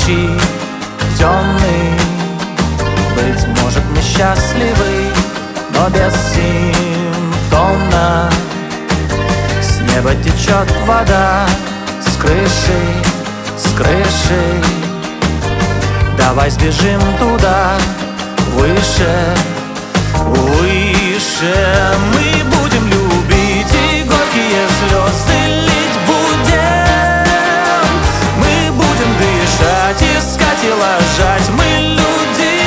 ночи темный. Быть может, мы счастливы, но бессимптомно. С неба течет вода, с крыши, с крыши. Давай сбежим туда, выше, выше. Мы будем любить и горькие слезы лить будем. Мы будем дышать, искать и ложать. Мы люди.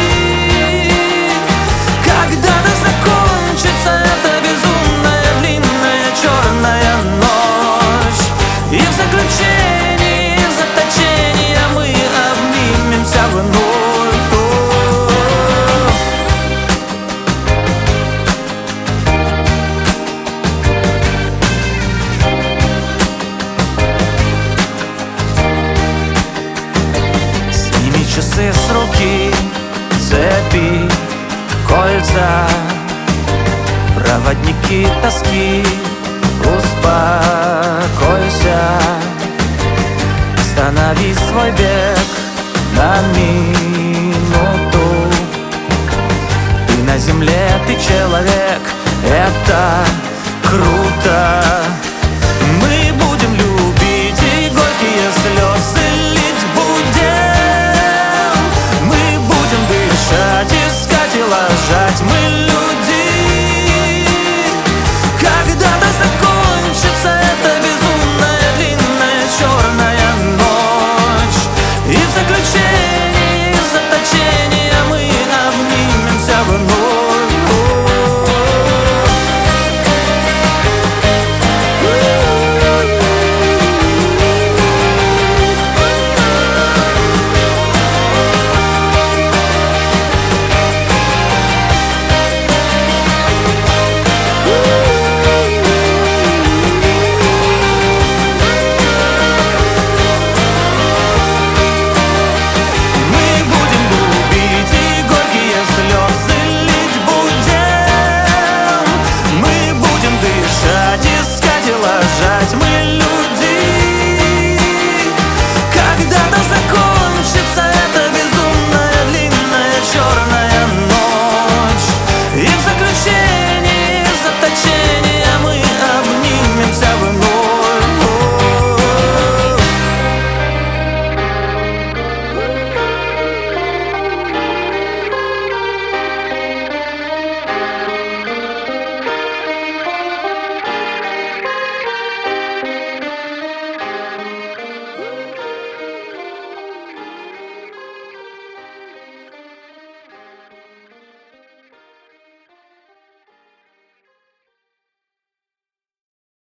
Когда-то закончится эта безумная, длинная, черная ночь, и в заключении, в заточении мы обнимемся вновь. Часы с руки, цепи, кольца, проводники тоски. Успокойся, останови свой бег на минуту. Ты на земле, ты человек, это круто.